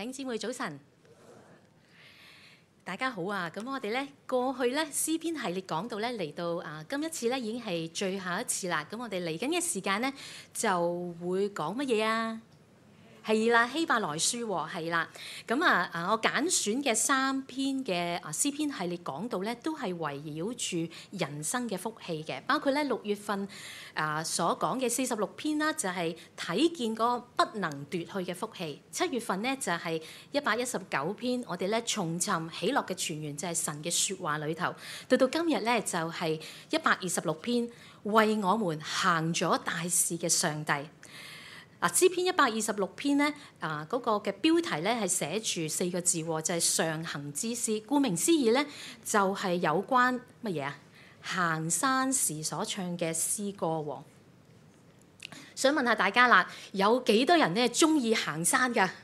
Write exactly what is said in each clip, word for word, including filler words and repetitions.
弟兄姊妹早晨，大家好啊！咁我哋咧過去咧詩篇系列講到咧嚟到啊，今一次咧已經係最後一次啦。咁我哋嚟緊嘅時間咧就會講乜嘢啊？係啦，希伯來書喎，係啦。咁啊啊，我揀選嘅三篇嘅啊詩篇系列講到咧，都係圍繞住人生嘅福氣嘅，包括咧六月份啊所講嘅四十六篇啦，就係睇見嗰個不能奪去嘅福氣。七月份咧就係一百一十九篇，我哋咧重尋喜樂嘅泉源，就係神嘅説話裏頭。到到今日咧就係一百二十六篇，為我們行咗大事嘅上帝。嗱，詩篇一百二十六篇咧，啊嗰個嘅標題咧係寫住四個字，就係上行之詩。顧名思義咧，就係有關乜嘢啊？行山時所唱嘅詩歌喎。想問下大家啦，有幾多人咧中意行山㗎？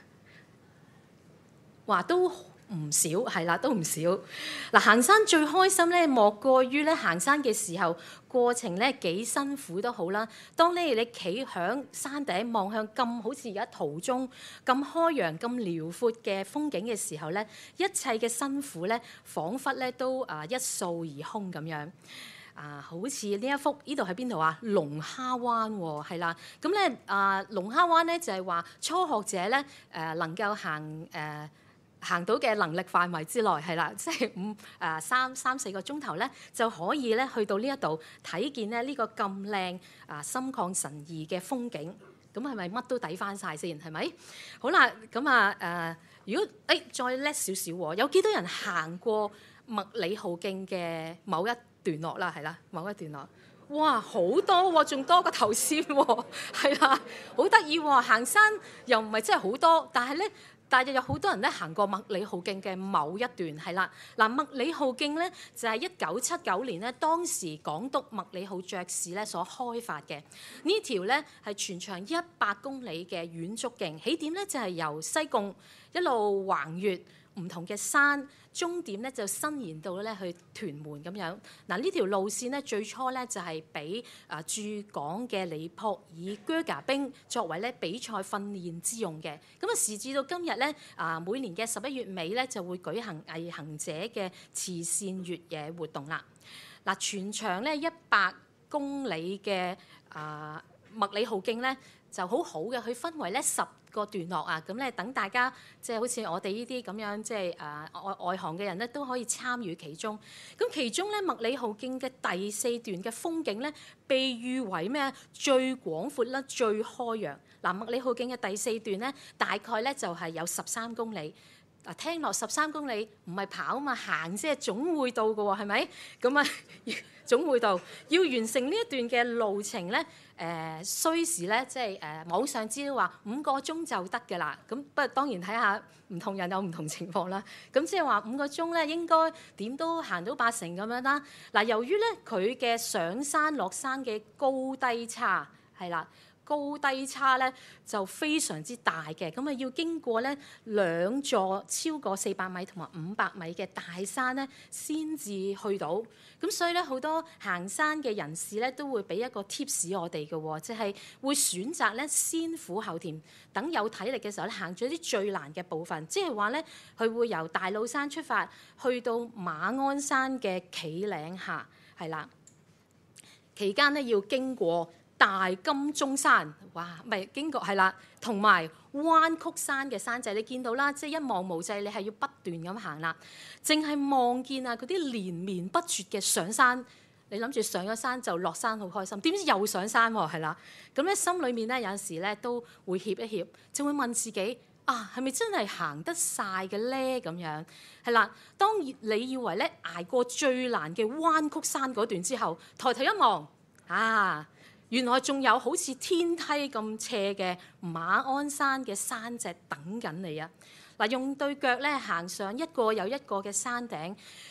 話都唔少，係啦，都唔少。嗱，行山最開心咧，莫過於咧行山嘅時候，過程咧幾辛苦都好啦。當咧你企響山頂望向咁好似而家途中咁開揚、咁遼闊嘅風景嘅時候咧，一切嘅辛苦咧，彷彿咧都啊一掃而空咁樣。啊，好似呢一幅呢度喺邊度啊？龍蝦灣喎，係啦。咁咧啊，龍蝦灣咧就係話初學者咧誒能夠行誒。呃行到嘅能力範圍之內係啦，即係五誒三三四個鐘頭咧，就可以咧去到呢一度睇見咧呢個咁靚啊心曠神怡嘅風景。咁係咪乜都抵翻晒先？係咪？好啦，咁啊誒，如果誒、哎、再叻少少喎，有幾多人行過麥理浩徑嘅某一段落啦？係啦，某一段落。哇，好多喎，仲多過頭先喎，係啦，好得意喎！行山又唔係真係好多，但係咧。但係有好多人咧行過麥理浩徑嘅某一段係啦，嗱麥理浩徑咧就係一九七九年咧當時港督麥理浩爵士咧所開發嘅。呢條咧係全長一百公里嘅遠足徑，起點咧就係由西貢一路橫越唔同嘅山，終點咧就伸延到咧去屯門咁樣。嗱呢條路線咧最初咧就係俾啊駐港嘅尼泊爾啹喀兵作為咧比賽訓練之用嘅。咁啊時至到今日咧啊每年嘅十一月尾咧就會舉行毅行者嘅慈善越野活動啦。嗱全長咧一百公里嘅啊麥理浩徑咧就好好嘅，佢分為咧十個段落啊，咁咧等大家即係好似我哋呢啲咁樣即係誒外外行嘅人咧都可以參與其中。咁其中咧麥理浩徑嘅第四段嘅風景咧，被譽為咩最廣闊啦、最開揚。嗱麥理浩徑嘅第四段咧，大概咧就係有十三公里。嗱聽落十三公里唔係跑啊嘛，行即係總會到嘅喎，係咪？咁啊總會到要完成呢一段嘅路程咧。誒、呃、需時咧，即係誒、呃、網上資料話五個鐘就得嘅啦。咁不過當然睇下唔同人有唔同情況啦。咁即係話五個鐘咧，應該點都行到八成咁樣啦。嗱，由於咧佢嘅上山落山嘅高低差係啦。高低差咧就非常之大嘅，咁啊要經過咧兩座超過四百米同埋五百米嘅大山咧，先至去到。咁所以咧好多行山嘅人士咧都會俾一個 tips 我哋嘅，即係會選擇咧先苦後甜，等有體力嘅時候咧行咗啲最難嘅部分。即係話咧，佢會由大老山出發，去到馬鞍山嘅企嶺下，係啦。期間咧要經過大金鐘山，哇，唔係經過係啦，同埋彎曲山嘅山仔，你見到啦，即係一望無際，你係要不斷咁行啦。淨係望見啊嗰啲連綿不絕嘅上山，你諗住上咗山就落山好開心，點知又上山喎，係啦。咁咧心裏面咧有陣時咧都會怯一怯，就會問自己啊，係咪真係行得晒嘅咧？咁樣係啦。當你以為咧捱過最難嘅彎曲山嗰段之後，抬頭一望啊！原來仲有好似天梯咁斜嘅馬鞍山嘅山脊等緊你啊！嗱，用對腳咧行上一個又一個嘅山頂，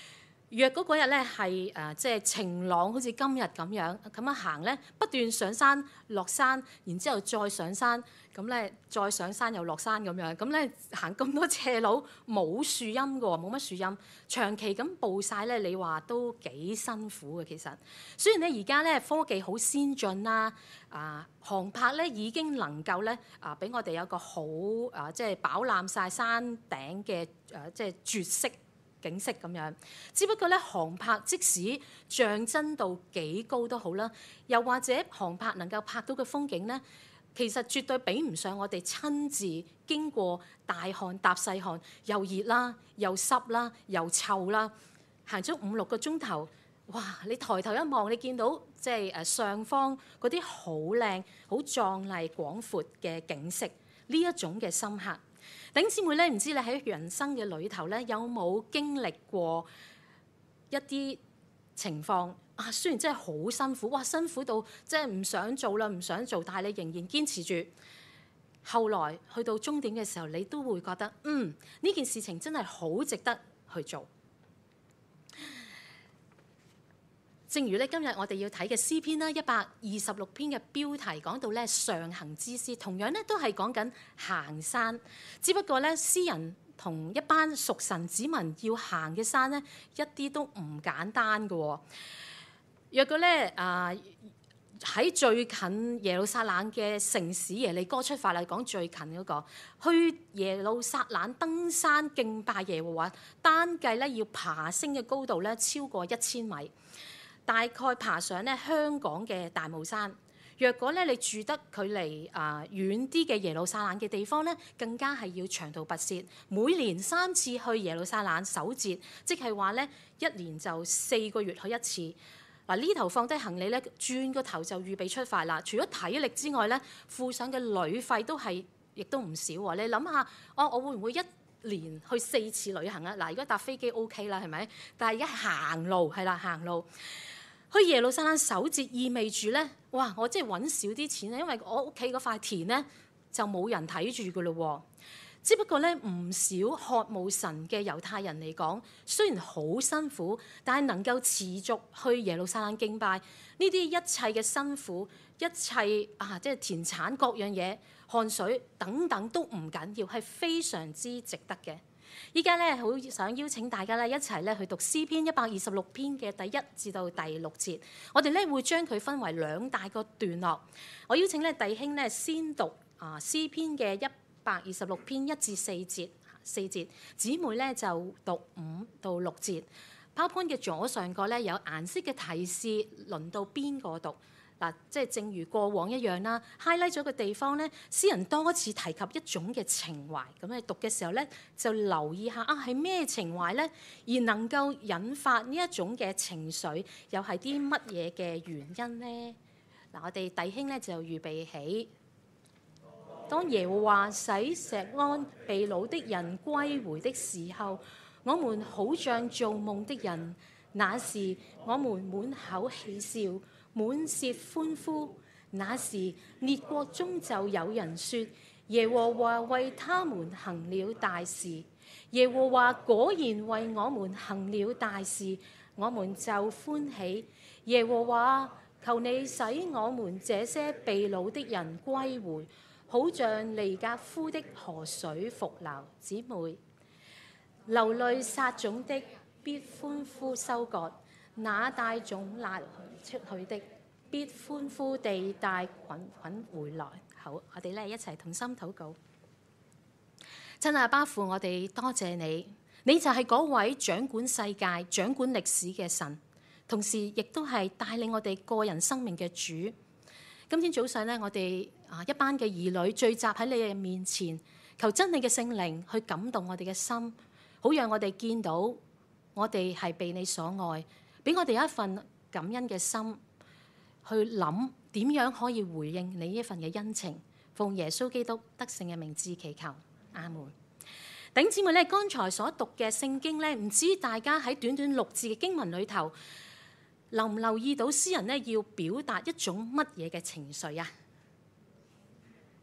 若果嗰日咧係誒即係晴朗，好似今日咁樣咁樣行咧，不斷上山落山，然之後再上山，咁咧再上山又落山咁樣，咁咧行咁多斜路冇樹蔭嘅喎，冇乜樹蔭，長期咁步晒咧，你話都幾辛苦嘅其實。雖然咧而家咧科技好先進啦，啊航拍咧已經能夠咧啊俾我哋有個好啊即係飽覽晒山頂嘅誒即係絕色景色咁樣，只不過咧航拍即使像真度幾高都好啦，又或者航拍能夠拍到嘅風景咧，其實絕對比唔上我哋親自經過大汗搭細汗，又熱啦，又濕啦，又臭啦，行咗五六個鐘頭，哇！你抬頭一望，你見到即係誒上方嗰啲好靚、好壯麗、廣闊嘅景色，呢一種嘅深刻。弟兄姊妹咧，唔知你喺人生嘅裏頭咧，有冇經歷過一啲情況啊？雖然真係好辛苦，哇！辛苦到即係唔想做啦，唔想做，但係你仍然堅持住。後來去到終點嘅時候，你都會覺得，嗯，呢件事情真係好值得去做。正如咧今日我哋要睇嘅詩篇啦，一百二十六篇嘅標題講到咧上行之詩，同樣咧都係講緊行山，只不過咧詩人同一班屬神子民要行嘅山咧，一啲都唔簡單嘅。若果咧啊喺最近耶路撒冷嘅城市耶利哥出發嚟講最近嗰個，去耶路撒冷登山敬拜耶和華，單計咧要爬升嘅高度咧超過一千米。大概爬上咧香港嘅大帽山。若果咧你住得距離啊遠啲嘅耶路撒冷嘅地方咧，更加係要長途跋涉，每年三次去耶路撒冷守節，即係話咧一年就四個月去一次。嗱，呢頭放低行李咧，轉個頭就預備出發啦。除咗體力之外咧，付上嘅旅費都係亦都唔少喎。你諗下，哦，我會唔會一年去四次旅行啊？嗱，如果搭飛機 OK 啦，係咪？但係而家行路係啦，行路。去耶路撒冷守節意味住咧，哇！我即係揾少啲錢咧，因為我屋企嗰塊田咧就冇人睇住噶咯。只不過咧，唔少渴慕神嘅猶太人嚟講，雖然好辛苦，但係能夠持續去耶路撒冷敬拜，呢啲一切嘅辛苦，一切啊，即係田產各樣嘢、汗水等等都唔緊要，係非常之值得嘅。依家咧好想邀請大家咧一齊咧去讀詩篇一百二十六篇嘅第一至到第六節，我哋咧會將佢分為兩大個段落。我邀請咧弟兄咧先讀啊詩篇嘅一百二十六篇一至四節四節，姊妹咧就讀五到六節。PowerPoint嘅左上角咧有顏色嘅提示，輪到邊個讀？嗱，即係正如過往一樣啦 ，highlight 咗個地方咧，詩人多次提及一種嘅情懷。咁你讀嘅時候咧，就留意下啊，係咩情懷咧？而能夠引發呢一種嘅情緒，又係啲乜嘢嘅原因咧？嗱，我哋弟兄咧就預備起。當耶和華使錫安被擄的人歸回的時候，我們好像做夢的人。那時我們滿口喜笑，滿舌歡呼。那時列國中就有人說：耶和華為他們行了大事。耶和華果然為我們行了大事，我們就歡喜。耶和華，求你使我們這些被擄的人歸回，好像尼格夫的河水復流。姊妹，流淚撒種的必歡呼收割，那帶種拿出去的必歡呼地帶捆捆回來。好，我哋咧一齊同心禱告。親愛阿爸父，我哋多謝你，你就係嗰位掌管世界、掌管歷史嘅神，同時亦都係帶領我哋個人生命嘅主。今天早上咧，我哋啊一班嘅兒女聚集喺你嘅面前，求真理嘅聖靈去感動我哋嘅心，好讓我哋見到我哋係被你所愛，俾我哋有一份感恩嘅心，去諗點樣可以回應你呢一份嘅恩情。奉耶穌基督得勝嘅名字祈求，阿門。弟兄姊妹咧，剛才所讀嘅聖經咧，唔知大家喺短短六字嘅經文裏頭，留唔留意到詩人咧要表達一種乜嘢嘅情緒啊？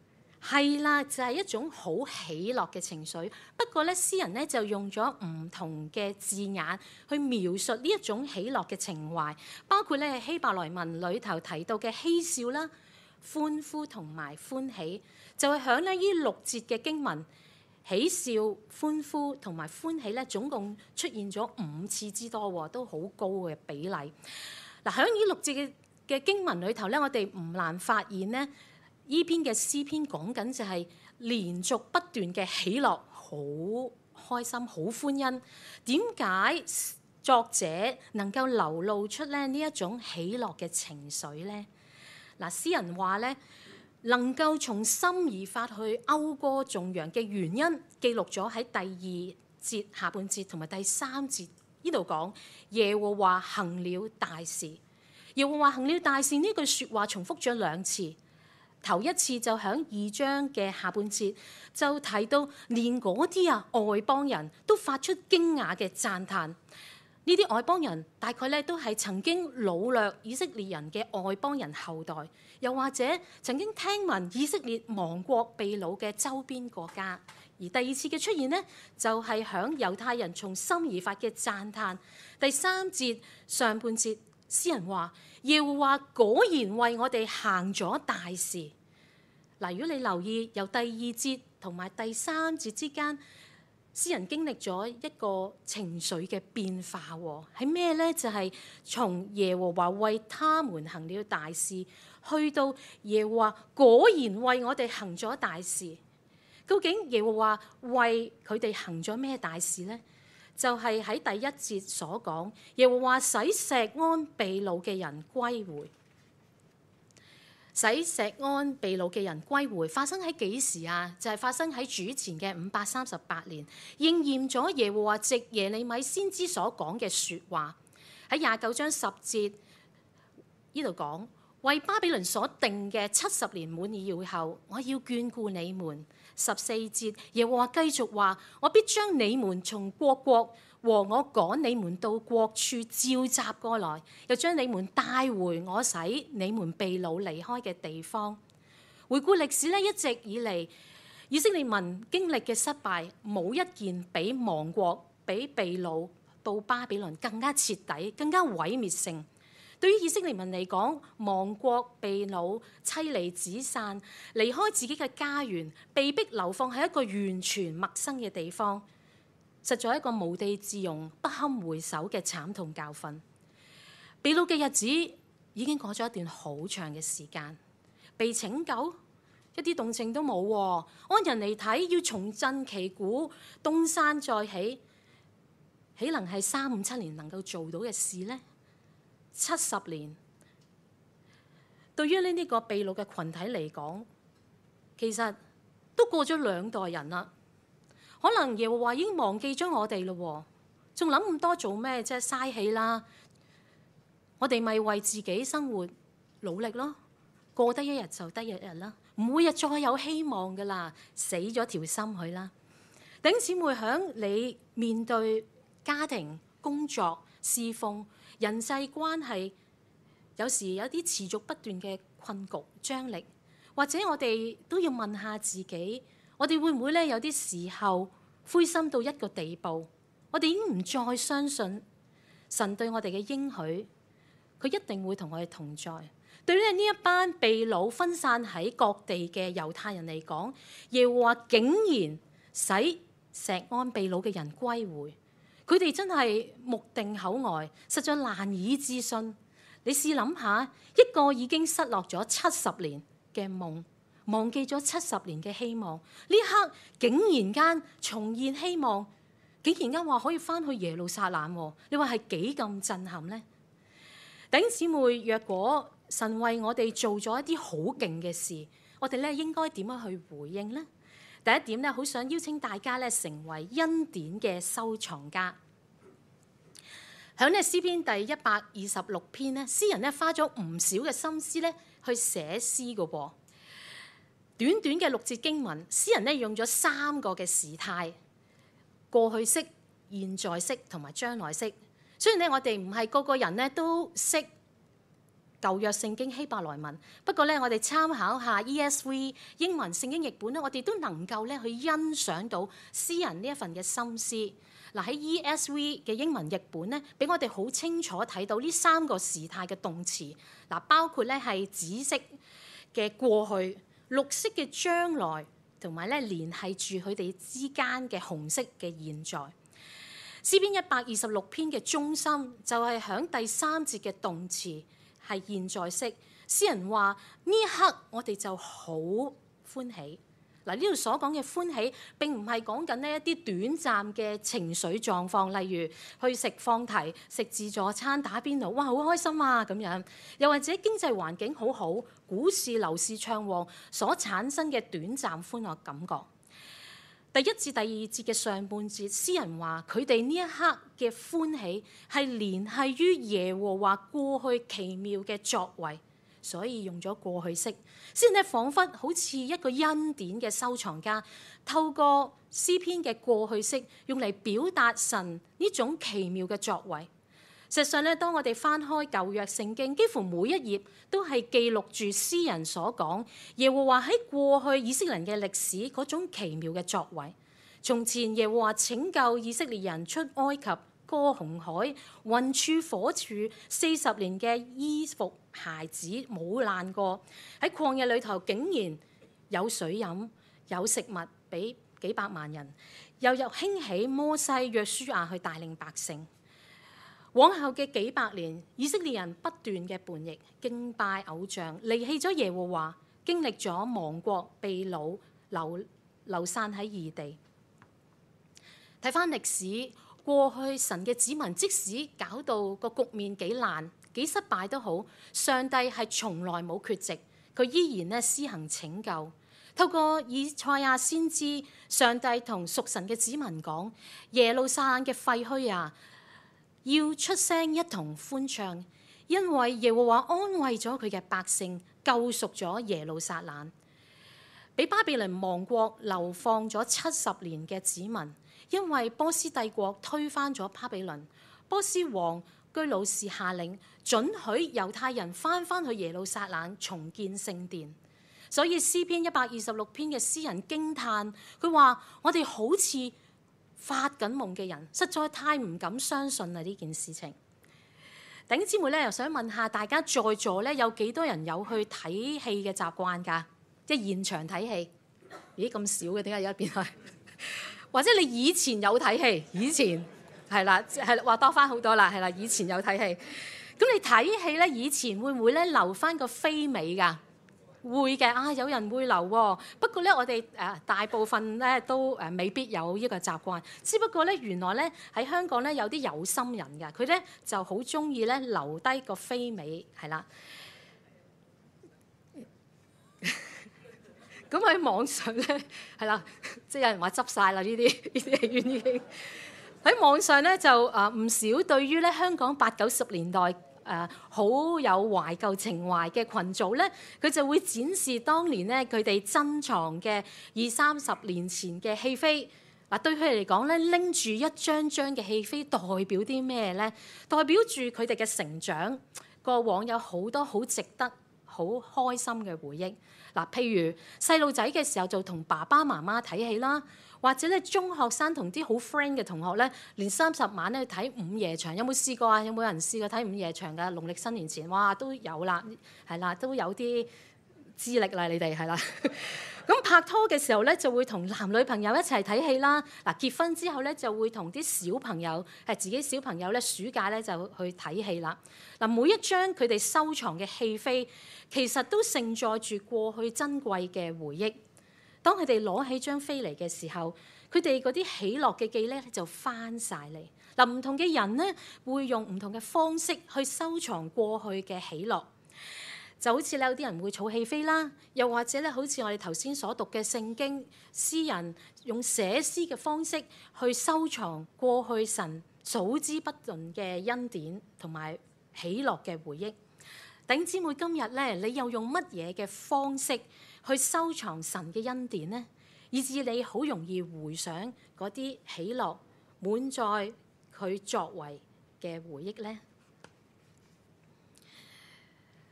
係啦，就係一種好喜樂嘅情緒。不過咧，詩人咧就用咗唔同嘅字眼去描述呢一種喜樂嘅情懷，包括咧希伯來文裏頭提到嘅嬉笑啦、歡呼同埋歡喜，就係響咧呢六節嘅經文，喜笑、歡呼同埋歡喜咧，總共出現咗五次之多，都好高嘅比例。嗱，響呢六節嘅嘅經文裏頭咧，我哋唔難發現咧。呢篇嘅詩篇講緊就係連續不斷嘅喜樂，好開心，好歡欣。點解作者能夠流露出咧呢一種喜樂嘅情緒咧？嗱，詩人話咧，能夠從心而發去謳歌頌揚嘅原因，記錄咗喺第二節下半節同埋第三節呢度講，耶和華行了大事。耶和華行了大事呢句説話重複咗兩次。頭一次就喺二章嘅下半節就提到，連嗰啲啊外邦人都發出驚訝嘅讚歎。呢啲外邦人大概咧都係曾經擄掠以色列人嘅外邦人後代，又或者曾經聽聞以色列亡國被擄嘅周邊國家。而第二次嘅出現呢，就係喺猶太人從心而發嘅讚歎。第三節上半節，詩人話：耶和華果然為我哋行咗大事。嗱，如果你留意由第二節同埋第三節之間，詩人經歷咗一個情緒嘅變化，係咩呢？就係、是、從耶和華為他們行了大事，去到耶和華果然為我哋行咗大事。究竟耶和華為佢哋行咗咩大事呢？就係、是、喺第一節所講，耶和華使錫安被擄嘅人歸回。使錫安被擄嘅人歸回，發生喺幾時啊？就係、是、發生喺主前嘅五百三十八年，應驗咗耶和華藉耶利米先知所講嘅説話。喺廿九章十節呢度講，為巴比倫所定嘅七十年滿了後，我要眷顧你們。十四節耶和華繼續話，我必將你們從國國和我趕你們到各處召集過來，又將你們帶回我使你們被擄離開嘅地方。回顧歷史咧，一直以嚟以色列民經歷嘅失敗，冇一件比亡國、比被擄到巴比倫更加徹底、更加毀滅性。對於以色列民嚟講，亡國被擄、妻離子散、離開自己嘅家園，被逼流放喺一個完全陌生嘅地方，實在係一個無地自容、不堪回首嘅慘痛教訓。被擄嘅日子已經過咗一段好長嘅時間，被拯救一啲動靜都冇。按人嚟睇，要重振旗鼓、東山再起，豈能係三五七年能夠做到嘅事呢？七十年，對於呢呢個被擄嘅群體嚟講，其實都過咗兩代人啦。可能耶和華已經忘記咗我哋咯，仲諗咁多做咩啫？嘥氣啦！我哋咪為自己生活努力咯，過得一日就得一日啦，唔會日再有希望噶啦，死咗條心去啦。弟兄姊妹，響你面對家庭、工作、侍奉、人際關係，有時有啲持續不斷嘅困局、張力，或者我哋都要問下自己，我哋會唔會咧有啲時候灰心到一個地步，我哋已經唔再相信神對我哋嘅應許，佢一定會同我哋同在。對於呢一班被擄分散喺各地嘅猶太人嚟講，耶和華竟然使錫安被擄嘅人歸回。佢哋真係目定口呆，實在難以置信。你試諗下，一個已經失落咗七十年嘅夢，忘記咗七十年嘅希望，呢一刻竟然間重現希望，竟然間話可以翻去耶路撒冷，你話係幾咁震撼呢？弟兄姊妹，若果神為我哋做咗一啲好勁嘅事，我哋咧應該點樣去回應呢？第一點咧，好想邀請大家咧成為恩典嘅收藏家。喺呢詩篇第一百二十六篇咧，詩人咧花咗唔少嘅心思咧去寫詩嘅噃。短短嘅六節經文，詩人咧用咗三個嘅時態：過去式、現在式同埋將來式。雖然咧我哋唔係個個人咧都識咁舊約聖經希伯來文。不過咧，我哋參考下 E S V 英文聖經譯本咧，我哋都能夠咧去欣賞到詩人呢一份嘅心思。嗱，喺 E S V 嘅英文譯本咧，俾我哋好清楚睇到呢三個時態嘅動詞。嗱，包括咧係紫色嘅過去、綠色嘅將來，同埋咧聯繫住佢哋之間嘅紅色嘅現在。詩篇一百二十六篇嘅中心就係響第三節嘅動詞係現在式。詩人話呢一刻我哋就好歡喜。嗱，呢度所講嘅歡喜並唔係講緊呢一啲短暫嘅情緒狀況，例如去食放題、食自助餐、打邊爐，哇好開心啊咁樣。又或者經濟環境好好，股市樓市暢旺所產生嘅短暫歡樂感覺。第一至第二節嘅上半節，詩人話佢哋呢一刻嘅歡喜係聯繫於耶和華過去奇妙嘅作為。所以用咗過去式，詩人咧彷彿好似一個恩典嘅收藏家，透過詩篇嘅過去式，用嚟表達神呢種奇妙嘅作為。實際上咧，當我哋翻開舊約聖經，幾乎每一頁都係記錄住詩人所講耶和華喺過去以色列人嘅歷史嗰種奇妙嘅作為。從前耶和華拯救以色列人出埃及，過紅海，雲柱火柱，四十年嘅衣服孩子冇爛過。喺曠野裏頭竟然有水飲，有食物俾幾百萬人。又又興起摩西、約書亞去帶領百姓。往後嘅幾百年，以色列人不斷嘅叛逆、敬拜偶像，離棄咗耶和華，經歷咗亡國、被擄、流流散喺異地。睇返歷史。過去神嘅子民即使搞到個局面幾爛幾失敗都好，上帝係從來冇缺席，佢依然咧施行拯救。透過以賽亞先知，上帝同屬神嘅子民講：耶路撒冷嘅廢墟啊，要出聲一同歡唱，因為耶和華安慰咗佢嘅百姓，救贖咗耶路撒冷。俾巴比倫亡國流放咗七十年嘅子民。因為波斯帝國推翻咗巴比倫，波斯王居魯士下令准許猶太人翻返去耶路撒冷重建聖殿，所以詩篇一百二十六篇嘅詩人驚嘆，佢話：我哋好似發緊夢嘅人，實在太唔敢相信啦呢件事情。弟兄姊妹咧，又想問下大家在座咧有幾多人有去睇戲嘅習慣㗎？即係現場睇戲？咦咁少嘅，點解而家變係？或者你以前有睇戲，以前係啦，係話多翻好多啦，係啦，以前有睇戲。咁你睇戲咧，以前會唔會咧留翻個飛尾㗎？會嘅啊，有人會留喎。不過咧，我哋誒大部分咧都誒未必有呢個習慣。只不過咧，原來咧喺香港咧有啲有心人㗎，佢咧就好中意咧留低個飛尾，係啦。咁喺網上咧，係啦，即係有人話執晒啦呢啲呢啲戲院已經喺網上咧就誒唔少對於咧香港八九十年代誒好有懷舊情懷嘅群組咧，佢就會展示當年咧佢哋珍藏嘅二三十年前嘅戲飛。嗱，對佢哋嚟講咧，拎住一張張嘅戲飛代表啲咩咧？代表住佢哋嘅成長，過往有好多好值得好開心嘅回憶。嗱，譬如細路仔嘅時候就同爸爸媽媽睇戲啦，或者咧中學生同啲好 friend 嘅同學咧，連三十晚咧睇午夜場，有冇試過啊？有冇人試過睇午夜場㗎？農曆新年前，哇都有啦，係啦，都有啲資歷啦，你哋係啦。咁拍拖嘅時候咧，就會同男女朋友一齊睇戲啦。嗱，結婚之後咧，就會同啲小朋友係自己小朋友咧，暑假咧就去睇戲啦。嗱，每一張佢哋收藏嘅戲飛，其實都盛載住過去珍貴嘅回憶。當佢哋攞起張飛嚟嘅時候，佢哋嗰啲喜樂嘅記憶咧就翻晒嚟。嗱，唔同嘅人咧會用唔同嘅方式去收藏過去嘅喜樂。就好似咧，有啲人會儲戲飛啦，又或者咧，好似我哋頭先所讀嘅聖經，詩人用寫詩嘅方式去收藏過去神數之不盡嘅恩典同埋喜樂嘅回憶。弟兄姊妹，今日咧，你又用乜嘢嘅方式去收藏神嘅恩典呢？以至你好容易回想嗰啲喜樂滿載佢作為嘅回憶呢？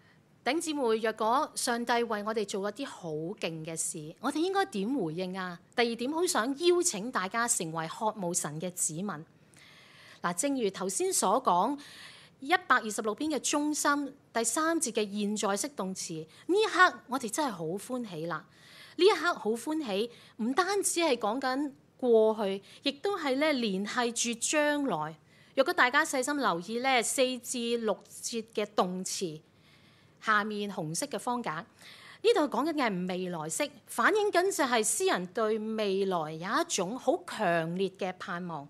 弟兄姊妹，若果上帝為我哋做一啲好勁嘅事，我哋應該點回應啊？第二點，好想邀請大家成為渴慕神嘅子民。嗱，正如頭先所講，一百二十六篇嘅中心第三節嘅現在式動詞，呢一刻我哋真係好歡喜啦！呢一刻好歡喜，唔單止係講緊過去，亦都係咧聯繫住將來。若果大家細心留意咧，四至六節嘅動詞下面紅色嘅方格，呢度講緊嘅係未來式，反映緊就係詩人對未來有一種好強烈嘅盼望。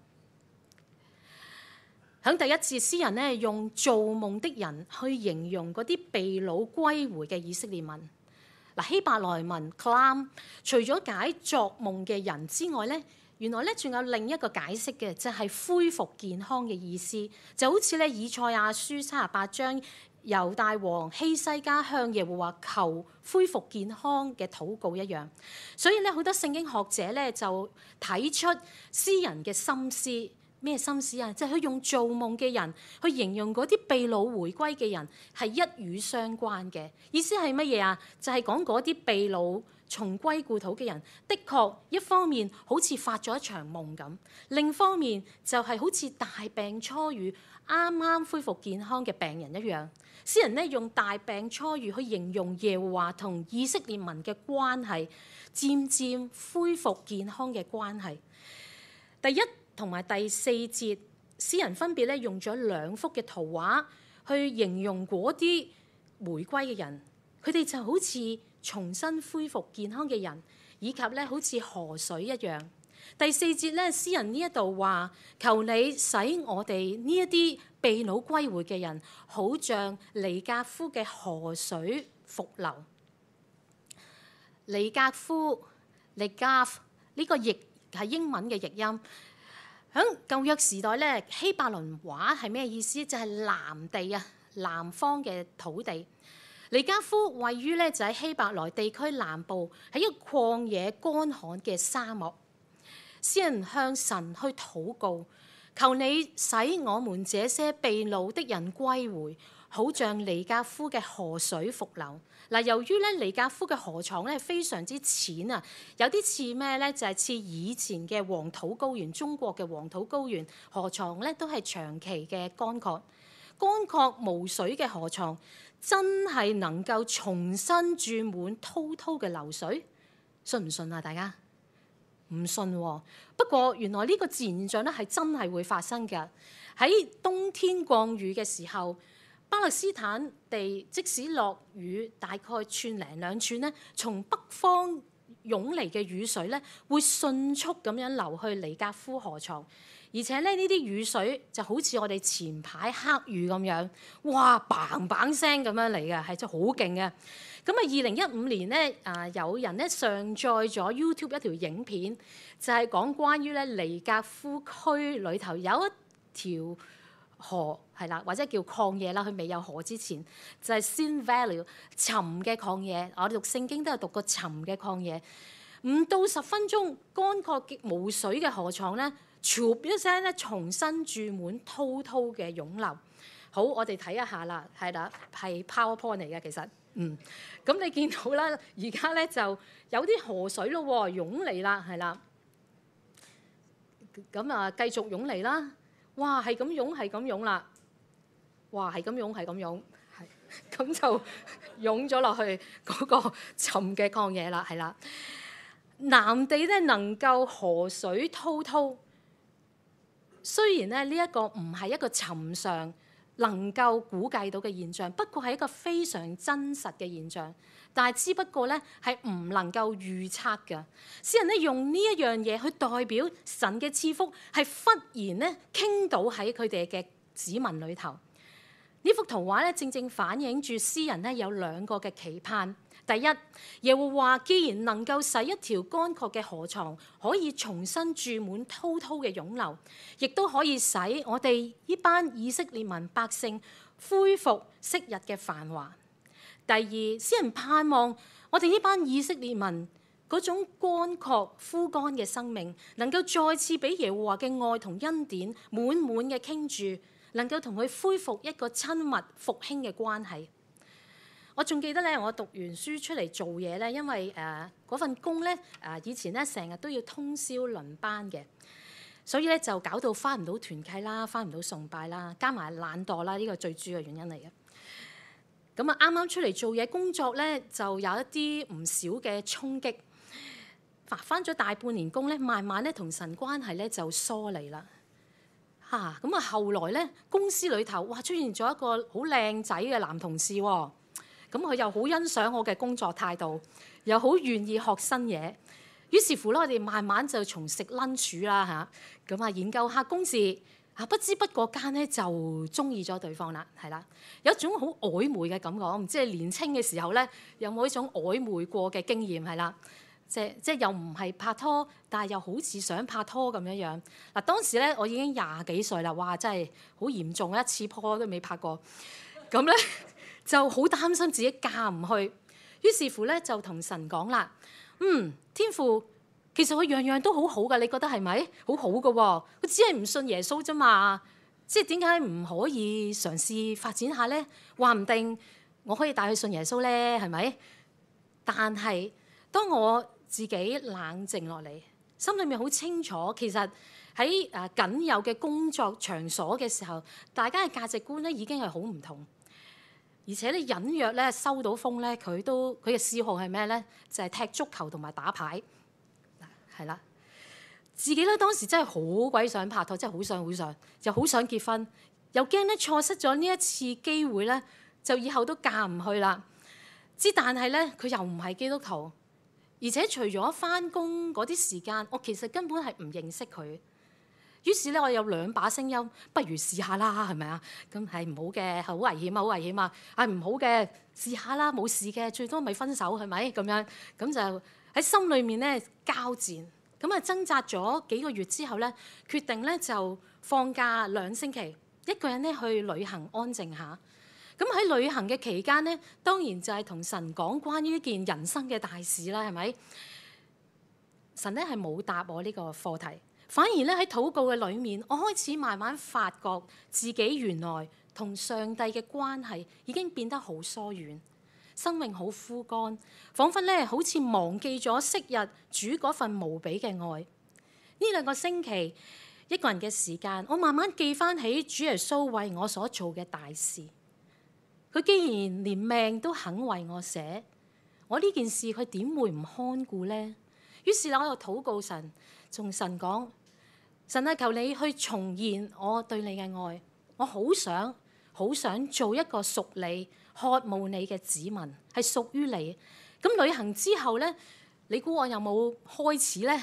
喺第一節，詩人咧用做夢的人去形容嗰啲被擄歸回嘅以色列民。嗱，希伯來文 Kalam 除咗解作夢嘅人之外咧，原來咧仲有另一個解釋嘅，就係恢復健康嘅意思，就好似咧以賽亞書三十八章猶大王希西家向耶和華求恢復健康嘅禱告一樣。所以咧好多聖經學者咧就睇出詩人嘅心思。咩心思啊？就係佢用做夢嘅人去形容嗰啲被擄回歸嘅人，係一語相關嘅。意思係乜嘢啊？就係講嗰啲被擄重歸故土嘅人，的確一方面好似發咗一場夢咁，另一方面就係好似大病初愈、啱啱恢復健康嘅病人一樣。詩人呢用大病初愈去形容耶和華同以色列民嘅關係，漸漸恢復健康嘅關係。第一同埋第四節，詩人分別咧用咗兩幅嘅圖畫去形容嗰啲回歸嘅人，佢哋就好似重新恢復健康嘅人，以及咧好似河水一樣。第四節咧，詩人呢一度話：求你使我哋呢一啲被擄歸回嘅人，好像尼格夫嘅河水復流。尼格夫、尼加夫呢個譯係英文嘅譯音。喺舊約時代咧，希伯倫話係咩意思？就係、是、南地啊，南方嘅土地。尼加夫位於咧就喺希伯來地區南部，喺一個曠野乾旱嘅沙漠。詩人向神去禱告，求你使我們這些被擄的人歸回，好像尼格夫嘅河水復流。嗱，由於咧尼格夫嘅河床咧非常之淺啊，有啲似咩咧？就係、是、似以前嘅黃土高原，中國嘅黃土高原河床咧都係長期嘅乾涸。乾涸無水嘅河床真係能夠重新注滿滔滔嘅流水？信唔信啊？大家唔信喎、哦。不過原來呢個自然現象咧係真係會發生嘅。喺冬天降雨嘅時候，巴勒斯坦地即使落雨大概寸零兩寸咧，從北方湧嚟嘅雨水咧，會迅速咁樣流去尼格夫河床，而且咧呢啲雨水就好似我哋前排黑雨咁樣，哇嘭嘭聲咁樣嚟嘅，係真係好勁嘅。咁啊，二零一五年咧啊，有人咧上載咗 YouTube 一條影片，就係講關於咧尼格夫區裏頭有一條河係啦，或者叫曠野啦，佢未有河之前就係、是、Sin Valley 沉嘅曠野。我哋讀聖經都有讀過沉嘅曠野，唔到十分鐘乾涸無水嘅河床咧，唰一聲咧重新注滿滔滔嘅湧流。好，我哋睇一下啦，係啦，係 PowerPoint 嚟嘅其實，嗯，咁你見到啦，而家咧就有啲河水咯喎，湧嚟啦，係啦，咁啊繼續湧嚟啦。哇，係咁湧，係咁湧啦！哇，係咁湧，係咁湧，係咁就湧咗落去嗰個沉嘅曠野啦，係啦。南地咧能夠河水滔滔，雖然咧呢一個唔係一個尋常能夠估計到嘅現象，不過係一個非常真實嘅現象。但係只不過咧係唔能夠預測嘅。詩人咧用呢一樣嘢去代表神嘅賜福，係忽然咧傾倒喺佢哋嘅子民裏頭。呢幅圖畫咧正正反映住詩人咧有兩個嘅期盼。第一，耶和華既然能夠使一條乾涸嘅河床可以重新注滿滔滔嘅湧流，亦都可以使我哋呢班以色列民百姓恢復昔日嘅繁華。第二，詩人盼望我哋呢班以色列民嗰種乾涸枯乾嘅生命，能夠再次俾耶和華嘅愛同恩典滿滿嘅傾注，能夠同佢恢復一個親密復興嘅關係。 我仲記得咧，我讀完書出嚟做嘢咧，因為誒嗰、呃、份工咧誒、呃、以前咧成日都要通宵輪班嘅，所以咧就搞到返唔到團契啦，返唔到崇拜啦，加埋懶惰啦，呢、這個最主要嘅原因嚟嘅。咁啊，啱啱出嚟做嘢工作咧，就有一啲唔少嘅衝擊。返咗大半年工咧，慢慢咧同神關係咧就疏離啦。嚇咁啊，後來咧公司裏頭哇出現咗一個好靚仔嘅男同事喎、哦。咁佢又好欣賞我嘅工作態度，又好願意學新嘢。於是乎咧，我哋慢慢就從食 lunch 啦嚇，咁啊研究下公事啊，不知不覺間咧就中意咗對方啦，係啦，有一種好曖昧嘅感覺。我唔知你年青嘅時候咧有冇一種曖昧過嘅經驗係啦，即即又唔係拍拖，但係又好似想拍拖咁樣樣。嗱，當時咧我已經廿幾歲啦，哇！真係好嚴重，一次拖都未拍過，咁咧。就好擔心自己嫁唔去，於是乎咧就同神講啦。嗯，天父其實佢樣樣都好好噶，你覺得係咪？好好噶喎，佢只係唔信耶穌啫嘛。即係點解唔可以嘗試發展下咧？話唔定我可以帶佢信耶穌咧，係咪？但係當我自己冷靜落嚟，心裏面好清楚，其實喺誒僅有嘅工作場所嘅時候，大家嘅價值觀咧已經係好唔同。而且咧隱約咧收到風咧，佢都佢嘅嗜好係咩咧？就係、是、踢足球同埋打牌，係啦。自己咧當時真係好鬼想拍拖，真係好想好想，又好想結婚，又驚咧錯失咗呢一次機會咧，就以後都嫁唔去啦。之但係咧，佢又唔係基督徒，而且除咗返工嗰啲時間，我其實根本係唔認識佢。於是咧，我有兩把聲音，不如試下啦，係咪啊？咁係唔好嘅，好危險啊，好危險啊！係唔好嘅，試下啦，冇事嘅，最多咪分手係咪？咁樣咁就喺心裏面咧交戰，咁啊掙扎咗幾個月之後咧，決定咧就放假兩星期，一個人咧去旅行安靜下。咁喺旅行嘅期間咧，當然就係同神講關於一件人生嘅大事啦，係咪？神咧係冇答我呢個課題。反而咧喺禱告嘅裏面，我開始慢慢發覺自己原來同上帝嘅關係已經變得好疏遠，生命好枯乾，彷彿咧好似忘記咗昔日主嗰份無比嘅愛。呢兩個星期一個人嘅時間，我慢慢記翻起主耶穌為我所做嘅大事。佢既然連命都肯為我捨，我呢件事佢點會唔看顧呢？於是我又禱告神，同神講。神啊，求你去重現我對你嘅愛，我好想好想做一個屬你、渴慕你嘅子民，係屬於你。咁旅行之後咧，你估我有冇開始咧？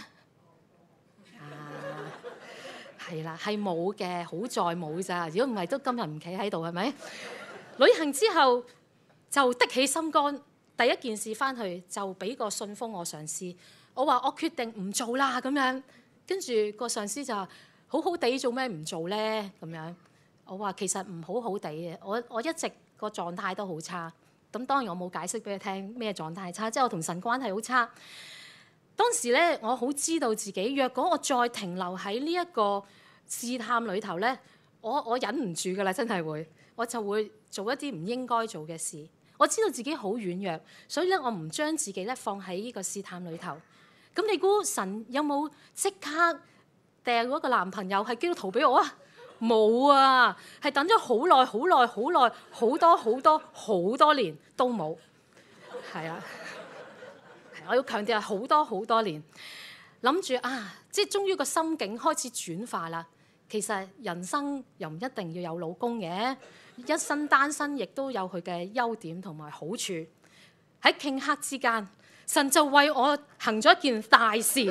啊，係啦，係冇嘅，好在冇咋。如果唔係，都今日唔企喺度，係咪？旅行之後就的起心肝，第一件事翻去就俾個信封我上司，我話我決定唔做啦，咁樣。跟住個上司就話：好好地做咩唔做咧？咁樣我話其實唔好好地嘅，我我一直個狀態都好差。咁當然我冇解釋俾佢聽咩狀態差，即係我同神關係好差。當時咧，我好知道自己，若果我再停留喺呢一個試探裏頭咧，我我忍唔住噶啦，真係會，我就會做一啲唔應該做嘅事。我知道自己好軟弱，所以咧我唔將自己咧放喺呢個試探裏頭。咁你估神有冇即刻掟嗰個男朋友係基督徒俾我啊？冇啊，係等咗好耐、好耐、好耐、好多好多好多年都冇。係啊，我要強調係好多好多年。諗住啊，即係終於個心境開始轉化啦。其實人生又唔一定要有老公嘅，一生單身亦都有佢嘅優點同埋好處。喺頃刻之間，神就為我行咗一件大事，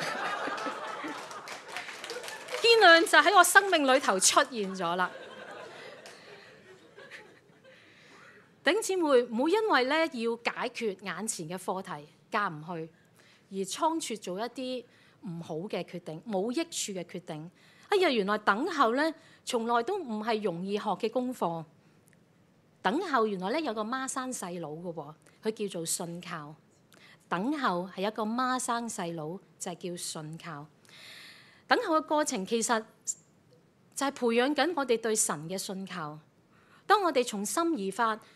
天亮就喺我生命裏頭出現咗啦。弟兄姊妹，唔好因為咧要解決眼前嘅課題嫁唔去，而倉促做一啲唔好嘅決定、冇益處嘅決定。哎呀，原來等候咧，從來都唔係容易學嘅功課。等候原來咧有個孖生細佬嘅喎，佢叫做信靠。等候係一個孖生細佬，就係叫信靠。等候嘅過程其實就係培養緊我哋對神嘅信靠。當我哋從心而發，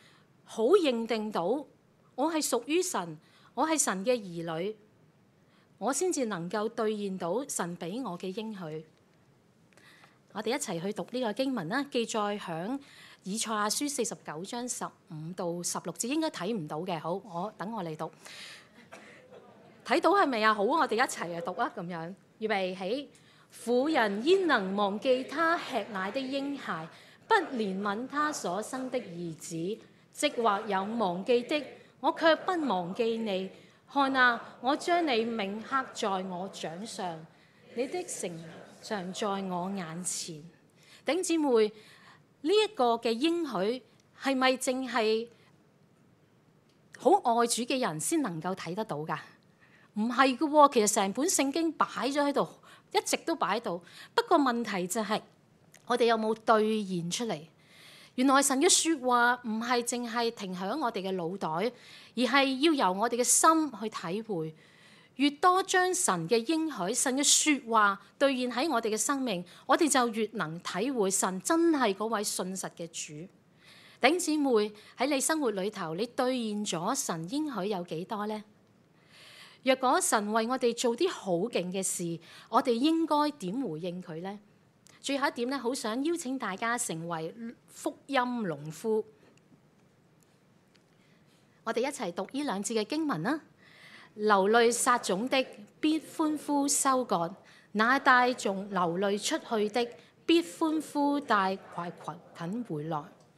好認定到我係屬於神，我係神嘅兒女，我先至能夠兌現到神俾我嘅應許。我哋一齊去讀呢個經文啦，記載響以賽亞書四十九章十五到十六節，應該睇唔到嘅。好，我等我嚟讀。睇到係咪啊？好，我哋一齊嚟讀啊！咁樣預備起。婦人焉能忘記她吃奶的嬰孩，不憐憫他所生的兒子？即或有忘記的，我卻不忘記你。看啊，我將你銘刻在我掌上，你的城常在我眼前。弟兄姊妹，呢、這、一個嘅應許係咪淨係好愛主嘅人先能夠睇得到㗎？唔係嘅喎，其實成本聖經擺咗喺度，一直都擺喺度。不過問題就係、是、我哋有冇兌現出嚟？原來神嘅説話唔係淨係停響我哋嘅腦袋，而係要由我哋嘅心去體會。越多將神嘅應許、神嘅説話兌現喺我哋嘅生命，我哋就越能體會神真係嗰位信實嘅主。弟兄姊妹，喺你生活裏頭，你兌現咗神應許有幾多呢？若果神為我哋做啲好勁嘅事，我哋應該點回應佢呢？最後一點咧，好想邀請大家成為福音農夫。我哋一齊讀呢兩節嘅經文啦。流淚撒種的，必歡呼收割；那帶種流淚出去的，必歡呼帶快捆回來。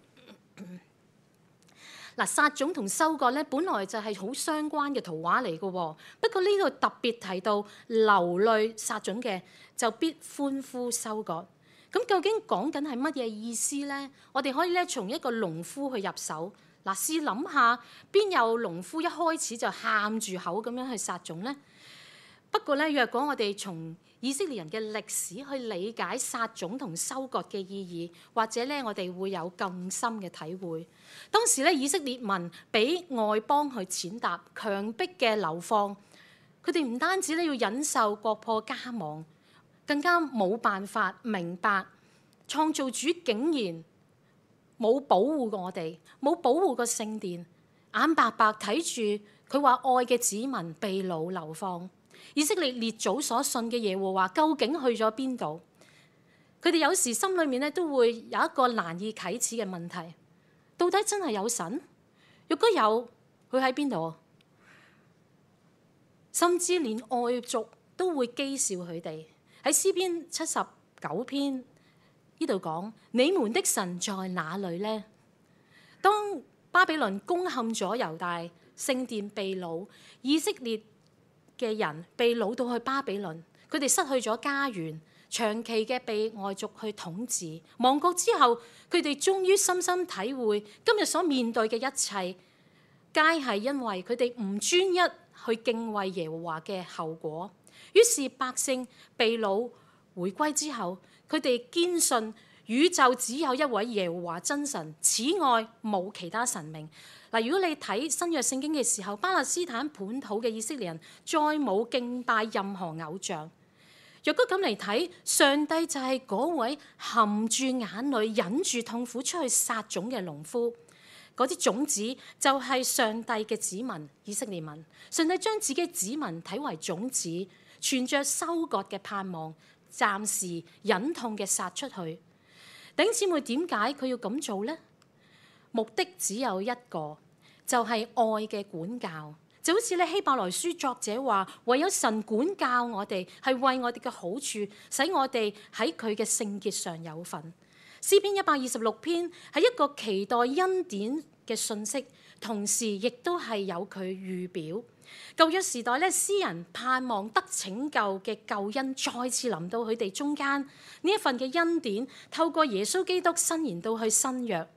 嗱，撒種同收割咧，本來就係好相關嘅圖畫嚟嘅。不過呢度特別提到流淚撒種嘅，就必歡呼收割。咁究竟講緊係乜嘢意思咧？我哋可以咧從一個農夫去入手。嗱，試諗下，邊有農夫一開始就喊住口咁樣去撒種咧？不過咧，若果我哋從以色列人嘅歷史去理解撒種同收割嘅意義，或者咧我哋會有更深嘅體會。當時咧以色列民俾外邦去踐踏、強迫嘅流放，佢哋唔單止咧要忍受國破家亡，更加冇辦法明白創造主竟然冇保護過我哋，冇保護過聖殿，眼白白睇住佢話愛嘅子民被擄流放。以色列列祖所信嘅耶和華究竟去咗邊度？佢哋有時心裏面咧都會有一個難以啟齒嘅問題：到底真係有神？如果有，佢喺邊度？甚至連外族都會譏笑佢哋。喺詩篇七十九篇呢度講：你們的神在哪裏呢？當巴比倫攻陷咗猶大，聖殿被擄，以色列嘅人被擄到去巴比倫，佢哋失去咗家園，長期嘅被外族去統治。亡國之後，佢哋終於深深體會今日所面對嘅一切，皆係因為佢哋唔專一去敬畏耶和華嘅後果。於是百姓被擄回歸之後，佢哋堅信宇宙只有一位耶和華真神，此外冇其他神明。嗱，如果你睇新約聖經嘅時候，巴勒斯坦本土嘅以色列人再冇敬拜任何偶像。若果咁嚟睇，上帝就係嗰位含住眼淚、忍住痛苦出去撒種嘅農夫。嗰啲種子就係上帝嘅子民，以色列民。上帝將自己子民睇為種子，存着收割嘅盼望，暫時忍痛嘅撒出去。弟兄姊妹，點解佢要咁做呢？目的只有一個，就係愛嘅管教。就好似咧希伯來書作者話，唯有神管教我哋，係為我哋嘅好處，使我哋喺佢嘅聖潔上有份。詩篇一百二十六篇係一個期待恩典嘅信息，同時亦都係有佢預表。舊約時代咧，詩人盼望得拯救嘅救恩再次臨到佢哋中間，呢一份嘅恩典透過耶穌基督伸延到去新約。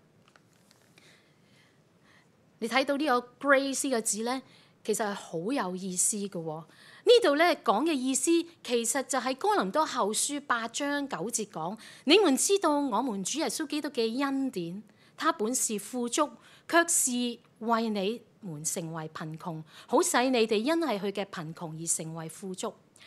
你睇到呢個 grace 嘅字咧，其實係好有意思嘅。呢度咧講嘅意思，其實就係哥林多後書八章九節講：你們知道我們主耶穌基督嘅恩典，他本是富足，卻是為你們成為貧窮，好使你哋因係佢嘅貧窮而成為富足。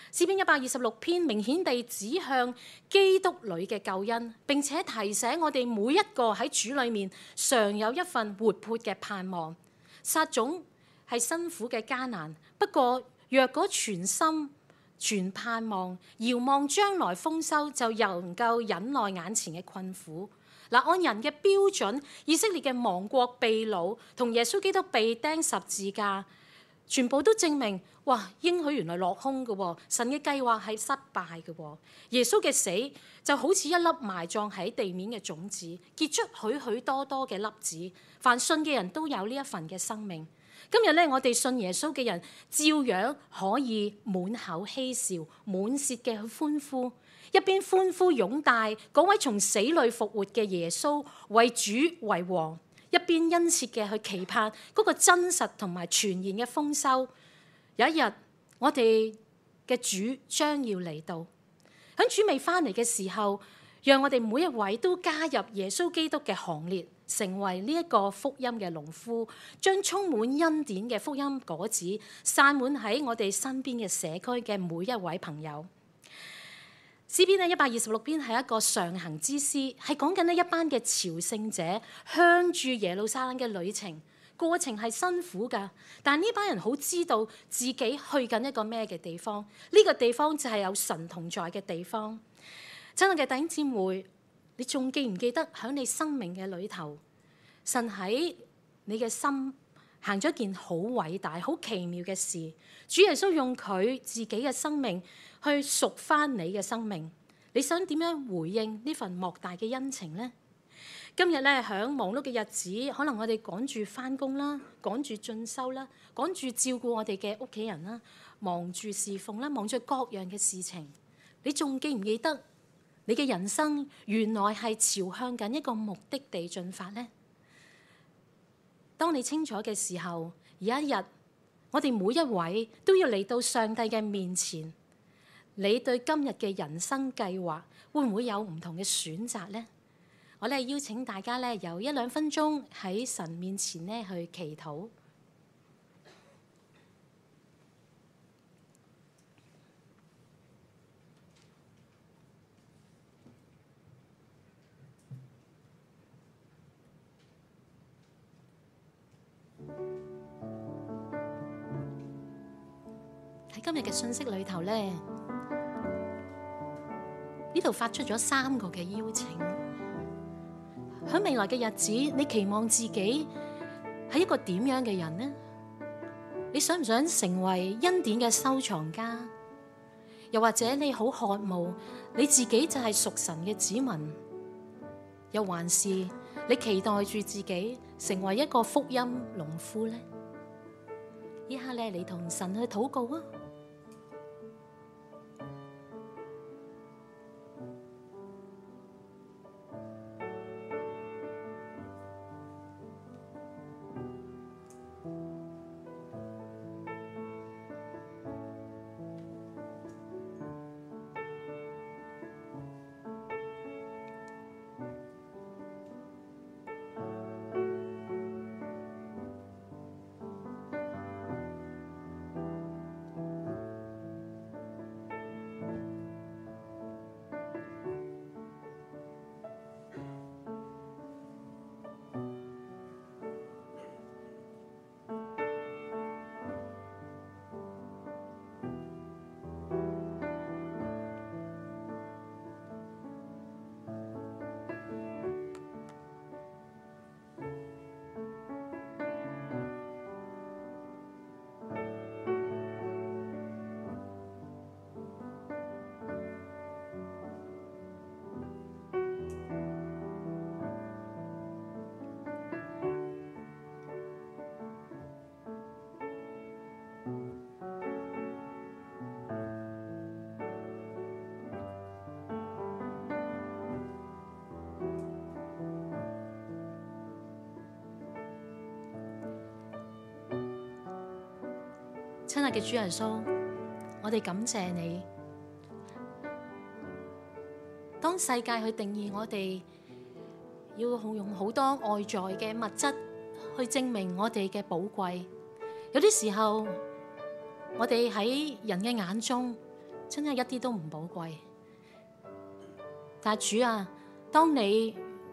詩篇一百二十六篇明顯地指向基督裏嘅救恩，並且提醒我哋每一個喺主裏面常有一份活潑嘅盼望。撒種係辛苦嘅艱難，不過若果全心全盼望，遙望將來豐收，就能夠忍耐眼前嘅困苦。嗱，按人嘅標準，以色列嘅亡國被擄同耶穌基督被釘十字架，全部都證明，哇！應許原來落空嘅喎，神嘅計劃係失敗嘅喎。耶穌嘅死就好似一粒埋葬喺地面嘅種子，結出許許多多嘅粒子。凡信嘅人都有呢一份嘅生命。今日咧，我哋信耶穌嘅人，照樣可以滿口嬉笑、滿舌嘅去歡呼，一邊歡呼擁戴嗰位從死裏復活嘅耶穌為主為王，一邊殷切嘅去期盼嗰個真實同埋全然嘅豐收。有一日，我哋嘅主將要嚟到，喺主未翻嚟嘅時候，讓我哋每一位都加入耶穌基督嘅行列，成為呢一個福音嘅農夫，將充滿恩典嘅福音果子散滿喺我哋身邊嘅社區嘅每一位朋友。詩篇呢一百二十六篇係一個上行之詩，係講緊呢一班嘅朝聖者向住耶路撒冷嘅旅程，過程係辛苦㗎，但呢班人好知道自己去緊一個咩嘅地方，呢個地方就係有神同在嘅地方。親愛嘅弟兄姊妹，你仲記唔記得喺你生命嘅裏頭，神喺你嘅心行咗一件好偉大、好奇妙嘅事？主耶穌用佢自己嘅生命去贖翻你嘅生命，你想點樣回應呢份莫大嘅恩情呢？今日咧，響忙碌嘅日子，可能我哋趕住翻工啦，趕住進修啦，趕住照顧我哋嘅屋企人啦，忙住侍奉啦，忙住各樣嘅事情。你仲記唔記得你嘅人生原來係朝向緊一個目的地進發呢？當你清楚嘅時候，有一日我哋每一位都要嚟到上帝嘅面前。你對今日嘅人生計劃會唔會有唔同嘅選擇呢？我咧邀請大家咧有一兩分鐘喺神面前咧去祈禱。喺今日嘅信息裏頭咧，呢度發出咗三個嘅邀請。喺未來嘅日子，你期望自己係一個點樣嘅人呢？你想唔想成為恩典嘅收藏家？又或者你好渴慕你自己就係屬神嘅子民？又還是你期待住自己成為一個福音農夫呢？呢刻咧，你同神去禱告啊！親愛嘅主耶穌，我哋感謝你。當世界去定義我哋，要用好多外在嘅物質去證明我哋嘅寶貴，有啲時候我哋喺人嘅眼中真係一啲都唔寶貴。但係主啊，當你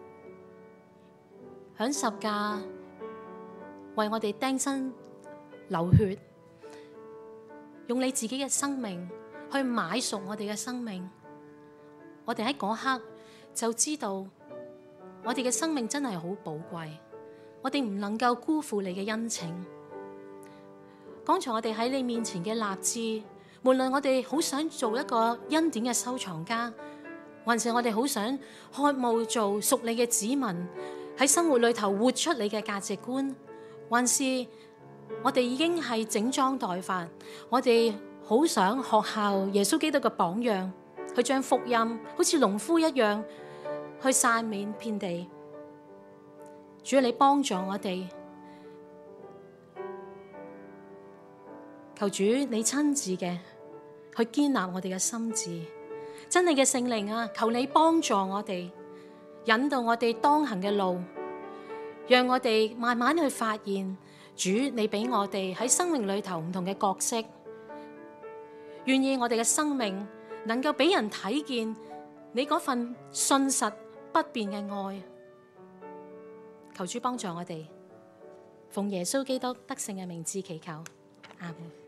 響十架為我哋釘身流血，用你自己嘅生命去買贖我哋嘅生命，我哋喺嗰刻就知道我哋嘅生命真係好寶貴，我哋唔能夠辜負你嘅恩情。剛才我哋喺你面前嘅立志，無論我哋好想做一個恩典嘅收藏家，還是我哋好想渴慕做屬你嘅子民，喺生活裏頭活出你嘅價值觀，還是我哋已經係整裝待發，我哋好想學效耶穌基督嘅榜樣，去將福音好似農夫一樣去散遍遍地。主啊，你幫助我哋，求主你親自嘅去堅立我哋嘅心智。真理嘅聖靈啊，求你幫助我哋，引導我哋當行嘅路，讓我哋慢慢去發現主你俾我哋喺生命裏頭唔同嘅角色，願意我哋嘅生命能夠俾人睇見你嗰份信實不變嘅愛。求主幫助我哋，奉耶穌基督得勝嘅名字祈求，阿門。